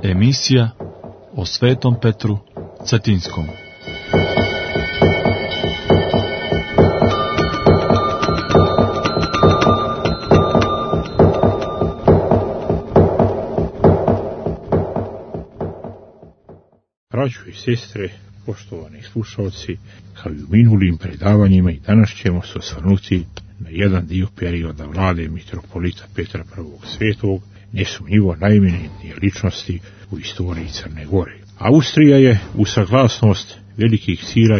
Emisija o Svetom Petru Cetinskom. Braćo i sestre, poštovani slušalci, kao i u minulim predavanjima i danas ćemo se osvrnuti na jedan dio perioda vlade mitropolita Petra I. Svetog, nesumnjivo najeminentnije ličnosti u istoriji Crne Gore. Austrija je u saglasnost velikih sila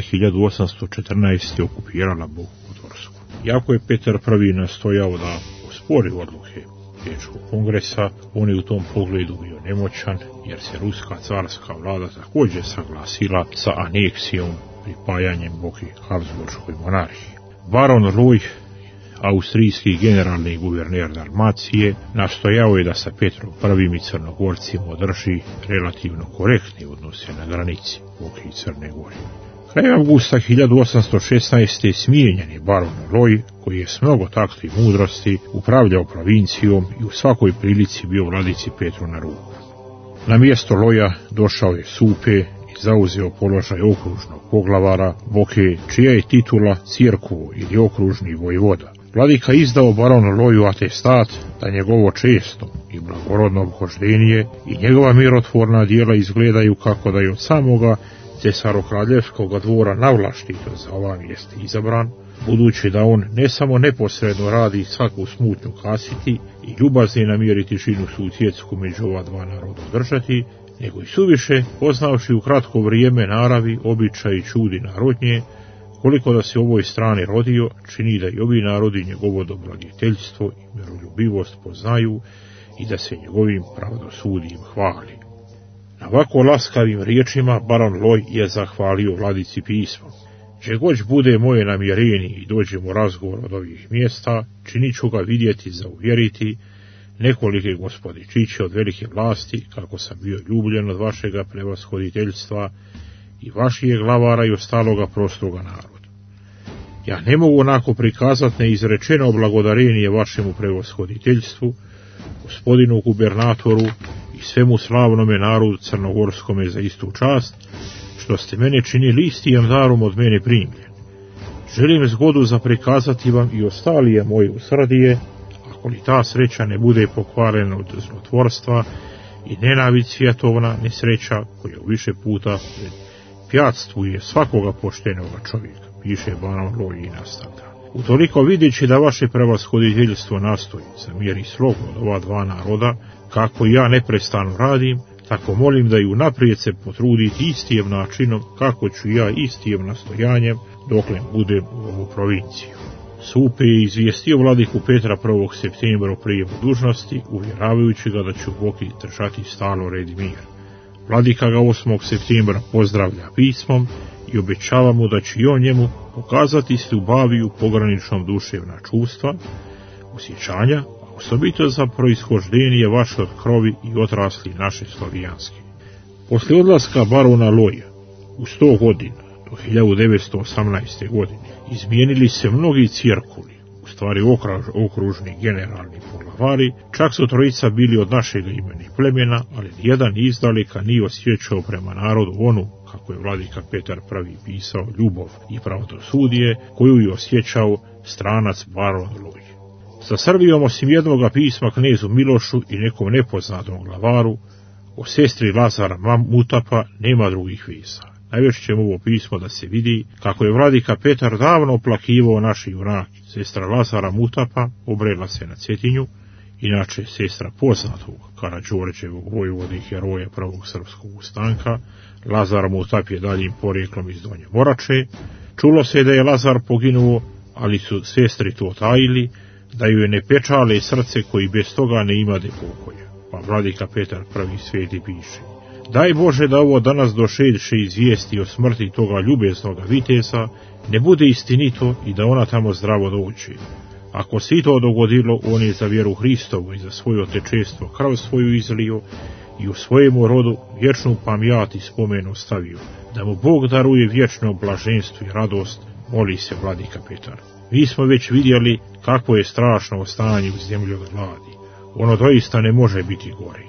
1814. okupirala Boku Kotorsku. Iako je Petar I. nastojao da ospori odluke Bečkog kongresa, on je u tom pogledu bio nemoćan, jer se ruska carska vlada također saglasila sa aneksijom, pripajanjem Boki Habsburškoj monarhiji. Baron Loj, austrijski generalni guverner Dalmacije, nastojao je da sa Petrom I. i Crnogorcima održi relativno korektne odnose na granici Boke i Crne Gore. Krajem avgusta 1816. smijenjen je baron Loj, koji je s mnogo takta i mudrosti upravljao provincijom i u svakoj prilici bio vladici Petru na ruku. Na mjesto Loja došao je Supe i zauzeo položaj okružnog poglavara Boke, čija je titula Cirkovo ili okružni vojvoda. Vladika izdao baronu Loju atestat da njegovo često i blagorodno obhoždenje i njegova mirotvorna djela izgledaju kako da je od samoga cesarokraljevskog dvora navlaštito za ova mjesta izabran, budući da on ne samo neposredno radi svaku smutnju kasiti i ljubazne namjeri tišinu susjedsku među ova dva naroda držati, nego i suviše, poznavši u kratko vrijeme naravi, običaj i čudi narodnje, koliko da se ovoj strani rodio, čini da i ovi narodi njegovo dobrodjeteljstvo i miroljubivost poznaju i da se njegovim pravdosudjem hvali. Na ovako laskavim riječima baron Loj je zahvalio vladici pismom. Če god bude moje namjerenje i dođem u razgovor od ovih mjesta, činit ću ga vidjeti za uvjeriti nekolike gospodičiće od velike vlasti, kako sam bio ljubljen od vašega prevashoditeljstva i vaših glavara i ostaloga prostoga naroda. Ja ne mogu onako prikazati neizrečeno blagodarenje vašemu prevashoditeljstvu, gospodinu gubernatoru i svemu slavnome narodu crnogorskome za istu čast, što ste mene činili istijam darom od mene primljen. Želim zgodu za prikazati vam i ostalije moje usrdije, ako li ta sreća ne bude pokvarena od zlotvorstva i nenavid svjetovna nesreća koja u više puta pjatstvuje svakoga poštenoga čovjeka, piše baron Loj i nastavlja. Utoliko vidjeći da vaše prevashoditeljstvo nastoji za mir i slogu od ova dva naroda, kako ja neprestano radim, tako molim da i unaprijed se potruditi istijem načinom, kako ću ja istijem nastojanjem, dokle budem u ovu provinciju. Supe je izvijestio vladiku Petra 1. septembra o prijemu dužnosti, uvjeravajući ga da ću Boki držati stalo red i mir. Vladika ga 8. septembra pozdravlja pismom i obećava mu da će i on njemu pokazati ljubaviju pograničnom duševna čustva, osjećanja, osobito za proishoždenje vaše od krovi i odrasli naše slovijanske. Poslije odlaska barona Loja, u 100 godina, do 1918. godine, izmijenili se mnogi cirkuli, u stvari okružni generalni poglavari, čak su trojica bili od našega imena i plemena, ali nijedan izdaleka nije osjećao prema narodu onu, kako je vladika Petar I. pisao, ljubav i pravdosudje, koju je osjećao stranac baron Loj. Sa Srbijom osim jednoga pisma knezu Milošu i nekom nepoznatom glavaru, o sestri Lazara Mutapa nema drugih veza. Najvešćemo ovo pismo da se vidi kako je vladika Petar davno oplakivao naši junaki. Sestra Lazara Mutapa obrela se na Cetinju, inače sestra poznatog Karađorđevog vojvode i heroja prvog srpskog ustanka. Lazar Mutap je daljim porijeklom iz Donje Morače. Čulo se da je Lazar poginuo, ali su sestri to tajili, da ju je ne pečale srce koji bez toga ne imade pokoja. Pa vladika Petar I. Sveti piše: daj Bože da ovo danas došedše izvijesti o smrti toga ljubeznoga viteza ne bude istinito i da ona tamo zdravo dođe. Ako se i to dogodilo, on je za vjeru Hristovu i za svoje otečestvo krv svoju izlio i u svojemu rodu vječnu pamjat i spomen ostavio. Da mu Bog daruje vječno blaženstvo i radost, moli se vladika Petar. Mi smo već vidjeli kakvo je strašno stanje u zemlji od gladi. Ono doista ne može biti gore.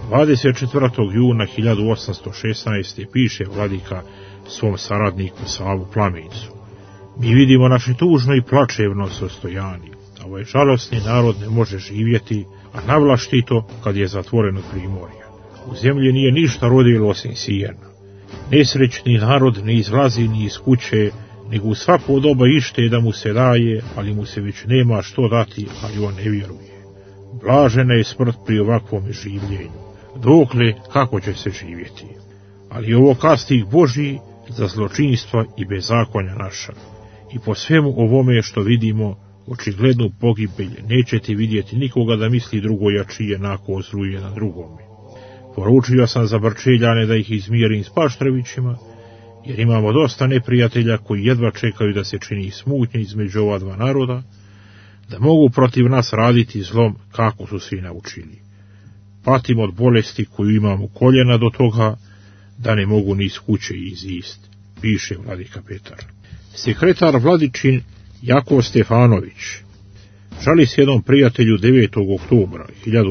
24. juna 1816. piše vladika svom saradniku Savu Plamencu: mi vidimo naše tužno i plačevno sostojanje, a ovaj žalosni narod ne može živjeti, a navlaštito kad je zatvoren od primorja. U zemlji nije ništa rodilo osim sijena. Nesrećni narod ne izlazi ni iz kuće, nego u svako doba ište da mu se daje, ali mu se već nema što dati, ali on ne vjeruje. Blažena je smrt pri ovakvom življenju. Dokle, kako će se živjeti? Ali ovo kastig Božji za zločinstva i bezakonja naša. I po svemu ovome što vidimo, očiglednu pogibelj nećete vidjeti nikoga da misli drugo jačije nako ozruje na drugome. Poručio sam za Brčeljane da ih izmirim s Paštrevićima, jer imamo dosta neprijatelja koji jedva čekaju da se čini smutnje između ova dva naroda, da mogu protiv nas raditi zlom kako su svi naučili. Patim od bolesti koju imam u koljena do toga da ne mogu ni iz kuće izist, piše vladika Petar. Sekretar Vladičin Jakov Stefanović žali se jednom prijatelju 9. oktobra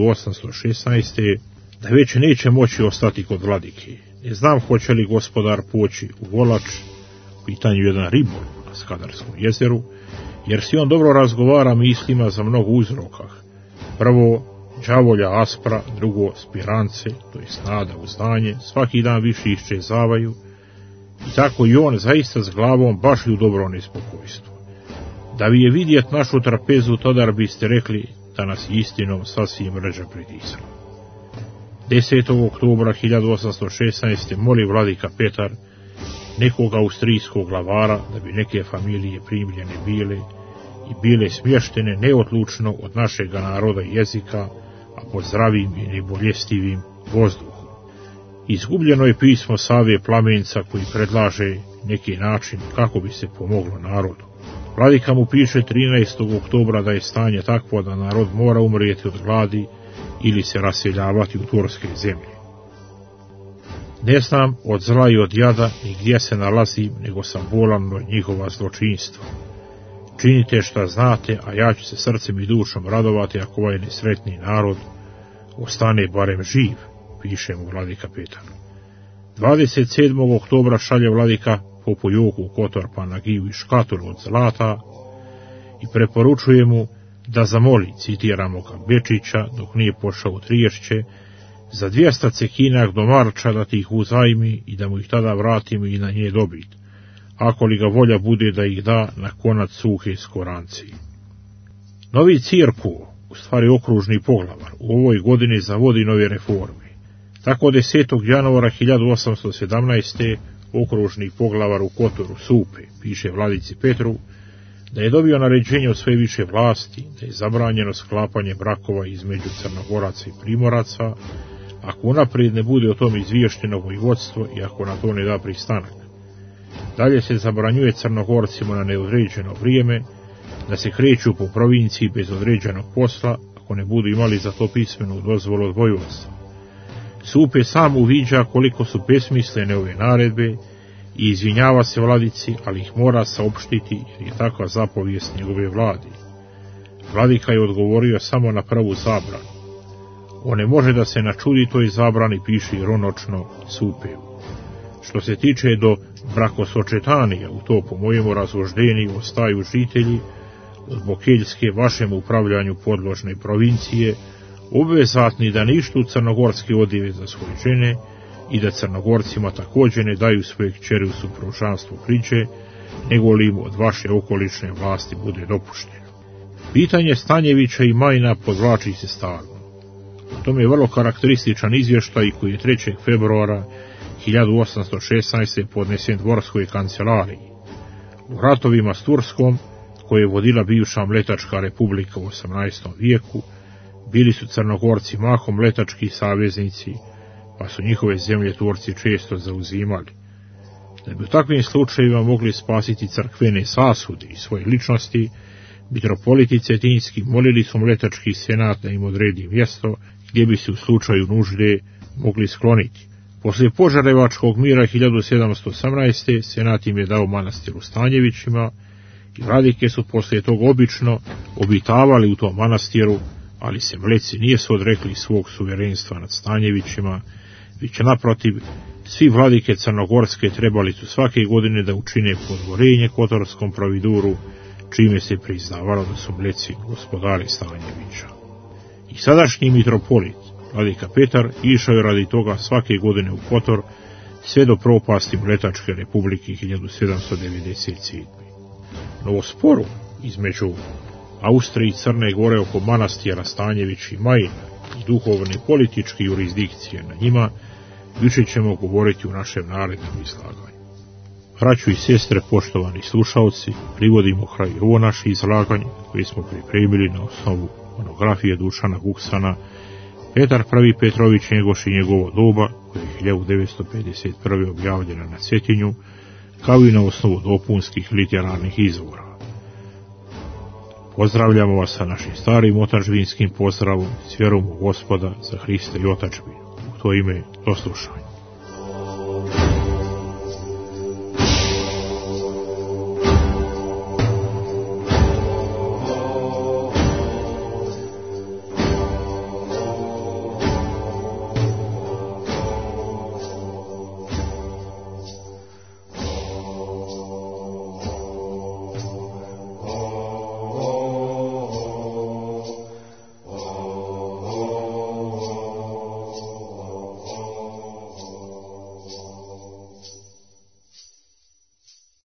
1816. da već neće moći ostati kod vladike. Ne znam hoće li gospodar poći u Volač, u pitanju jedan ribol na Skadarskom jezeru, jer si on dobro razgovara mislima za mnogo uzroka. Prvo, đavolja aspra, drugo, spirance, to je nada u znanje, svaki dan više iščezavaju, i tako i on zaista s glavom baš u dobro nespokojstvo. Da vi je vidjet našu trapezu, todar biste rekli da nas istinom sasvim mreža pritisala. 10. oktobra 1816. moli vladika Petar nekog austrijskog glavara da bi neke familije primljene bile i bile smještene neodlučno od našeg naroda i jezika, a pod zdravim i neboljestivim vozduhom. Izgubljeno je pismo Save Plamenca koji predlaže neki način kako bi se pomoglo narodu. Vladika mu piše 13. oktobra da je stanje takvo da narod mora umrijeti od gladi ili se raseljavati u turske zemlje. Ne znam od zla i od jada ni gdje se nalazim, nego sam bolan od njihova zločinstva. Činite šta znate, a ja ću se srcem i dušom radovati ako ovaj nesretni narod ostane barem živ, piše mu vladika Petar. 27. oktobra šalje vladika Popojoku u Kotor Panagiju i škatulu od zlata i preporučuje mu da zamoli, citiramo ga, Bečića, dok nije pošao u Triješće, za 200 cekinak do Marča da ti ih uzajmi i da mu ih tada vratimo i na nje dobit, ako li ga volja bude da ih da na konac suhe skoranci. Novi Cirku, u stvari okružni poglavar, u ovoj godini zavodi nove reforme. Tako 10. januara 1817. okružni poglavar u Kotoru Supe piše vladici Petru da je dobio naređenje od sve više vlasti, da je zabranjeno sklapanje brakova između Crnogoraca i Primoraca, ako unaprijed ne bude o tom izvješteno vojvodstvo i ako na to ne da pristanak. Dalje se zabranjuje Crnogorcima na neodređeno vrijeme da se kreću po provinciji bez određenog posla, ako ne budu imali za to pismenu dozvolu od vojvodstva. Supe sam uviđa koliko su besmislene ove naredbe i izvinjava se vladici, ali ih mora saopštiti jer je takva zapovijest njegove vladi. Vladika je odgovorio samo na prvu zabranu. On ne može da se načudi toj zabrani, piše ironočno Supevu. Što se tiče do brakosočetanija, u to po mojemu razloždenju ostaju žitelji od Bokeljske vašem upravljanju podložne provincije, obvezatni da ništu crnogorske odjeve za svoje žene i da Crnogorcima također ne daju svoje kćeri u supružanstvo priđe, nego li im od vaše okolične vlasti bude dopušteno. Pitanje Stanjevića i Majna podvlači se stalno. O tome je vrlo karakterističan izvještaj koji je 3. februara 1816. podnesen dvorskoj kancelariji. U ratovima s Turskom, koje je vodila bivša Mletačka republika u 18. vijeku, bili su Crnogorci mahom mletački saveznici, pa su njihove zemlje Turci često zauzimali. Da bi u takvim slučajevima mogli spasiti crkvene sasude i svoje ličnosti, mitropoliti cetinski molili su mletački senat da im odredi mjesto gdje bi se u slučaju nužde mogli skloniti. Poslije Požarevačkog mira 1718. senat im je dao manastir u Stanjevićima i vladike su poslije tog obično obitavali u tom manastiru ali se Mleci nijesu odrekli svog suverenstva nad Stanjevićima, već naprotiv, svi vladike Crnogorske trebali su svake godine da učine podvorenje kotorskom providuru, čime se priznavalo da su Mleci gospodari Stanjevića. I sadašnji mitropolit, vladika Petar, išao je radi toga svake godine u Kotor, sve do propasti Mletačke republike 1797. No u sporu između Austrije i Crne Gore oko manastira Stanjević i Majina i duhovne političke jurisdikcije na njima, više ćemo govoriti u našem narednom izlaganju. Braćo i sestre, poštovani slušalci, privodimo kraju ovo naše izlaganje koje smo pripremili na osnovu monografije Dušana Vuksana, Petar I. Petrović Njegoš i njegovo doba, koje je 1951. objavljena na Cetinju, kao i na osnovu dopunskih literarnih izvora. Pozdravljamo vas sa našim starim otadžbinskim pozdravom, s vjerom u Gospoda za Hrista i otadžbinu. U to ime, do slušanja.